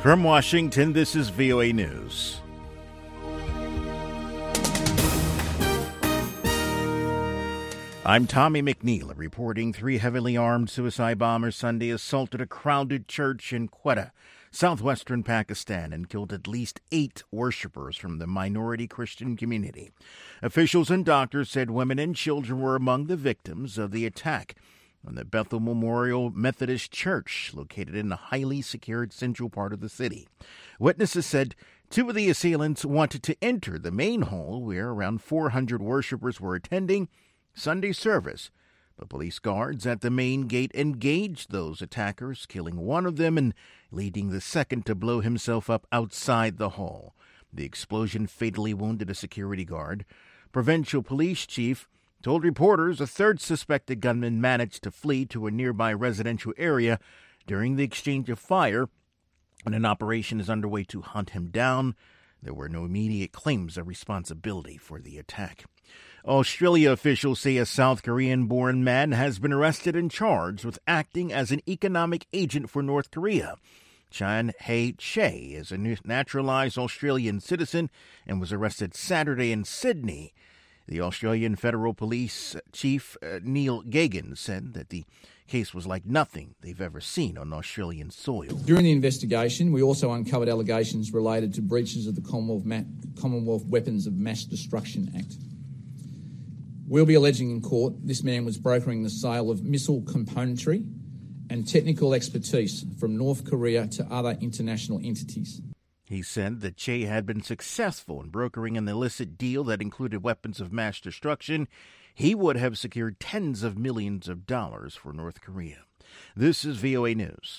From Washington, this is VOA News. I'm Tommy McNeil reporting 3 heavily armed suicide bombers Sunday assaulted a crowded church in Quetta, southwestern Pakistan, and killed at least 8 worshippers from the minority Christian community. Officials and doctors said women and children were among the victims of the attack on the Bethel Memorial Methodist Church, located in a highly secured central part of the city. Witnesses said 2 of the assailants wanted to enter the main hall, where around 400 worshippers were attending Sunday service, but police guards at the main gate engaged those attackers, killing one of them and leading the second to blow himself up outside the hall. The explosion fatally wounded a security guard. Provincial police chief told reporters a third suspected gunman managed to flee to a nearby residential area during the exchange of fire, and an operation is underway to hunt him down. There were no immediate claims of responsibility for the attack. Australia officials say a South Korean-born man has been arrested and charged with acting as an economic agent for North Korea. Chan Hae-che is a naturalized Australian citizen and was arrested Saturday in Sydney. The Australian Federal Police Chief Neil Gagan said that the case was like nothing they've ever seen on Australian soil. During the investigation, we also uncovered allegations related to breaches of the Commonwealth Weapons of Mass Destruction Act. We'll be alleging in court this man was brokering the sale of missile componentry and technical expertise from North Korea to other international entities. He said that Che had been successful in brokering an illicit deal that included weapons of mass destruction. He would have secured tens of millions of dollars for North Korea. This is VOA News.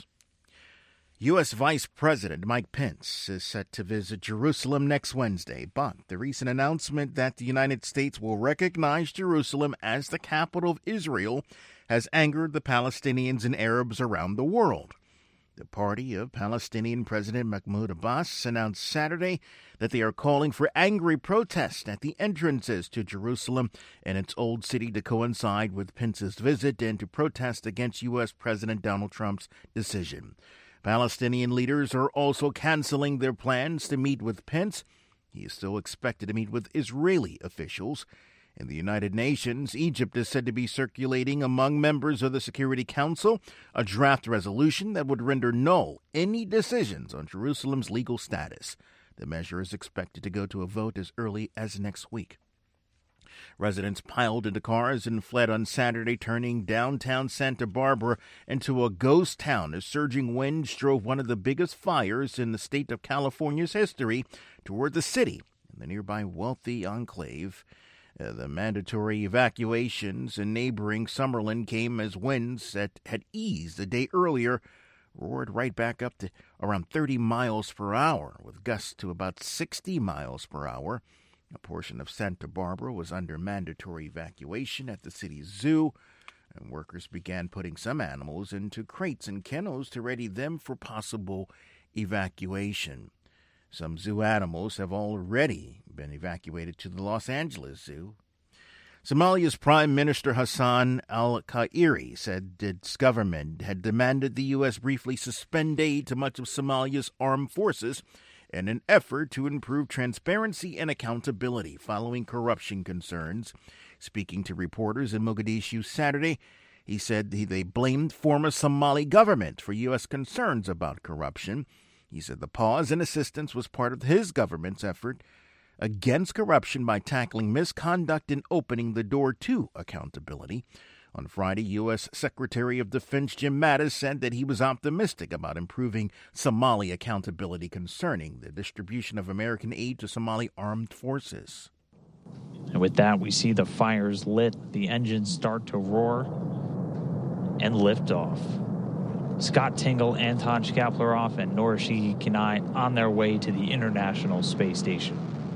U.S. Vice President Mike Pence is set to visit Jerusalem next Wednesday, but the recent announcement that the United States will recognize Jerusalem as the capital of Israel has angered the Palestinians and Arabs around the world. The party of Palestinian President Mahmoud Abbas announced Saturday that they are calling for angry protests at the entrances to Jerusalem and its old city to coincide with Pence's visit and to protest against U.S. President Donald Trump's decision. Palestinian leaders are also canceling their plans to meet with Pence. He is still expected to meet with Israeli officials. In the United Nations, Egypt is said to be circulating among members of the Security Council a draft resolution that would render null any decisions on Jerusalem's legal status. The measure is expected to go to a vote as early as next week. Residents piled into cars and fled on Saturday, turning downtown Santa Barbara into a ghost town as surging winds drove one of the biggest fires in the state of California's history toward the city and the nearby wealthy enclave. The mandatory evacuations in neighboring Summerlin came as winds that had eased the day earlier roared right back up to around 30 miles per hour, with gusts to about 60 miles per hour. A portion of Santa Barbara was under mandatory evacuation at the city's zoo, and workers began putting some animals into crates and kennels to ready them for possible evacuation. Some zoo animals have already been evacuated to the Los Angeles Zoo. Somalia's Prime Minister Hassan al-Khayri said its government had demanded the U.S. briefly suspend aid to much of Somalia's armed forces in an effort to improve transparency and accountability following corruption concerns. Speaking to reporters in Mogadishu Saturday, he said they blamed former Somali government for U.S. concerns about corruption. He said the pause in assistance was part of his government's effort against corruption by tackling misconduct and opening the door to accountability. On Friday, U.S. Secretary of Defense Jim Mattis said that he was optimistic about improving Somali accountability concerning the distribution of American aid to Somali armed forces. And with that, we see the fires lit, the engines start to roar, and lift off. Scott Tingle, Anton Shkaplerov, and Norishiki Kanai on their way to the International Space Station.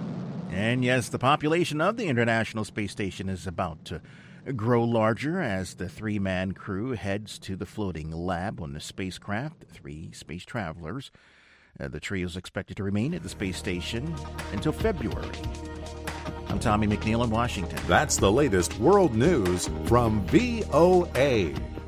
And yes, the population of the International Space Station is about to grow larger as the 3-man crew heads to the floating lab on the spacecraft. 3 space travelers. The trio is expected to remain at the space station until February. I'm Tommy McNeil in Washington. That's the latest world news from VOA.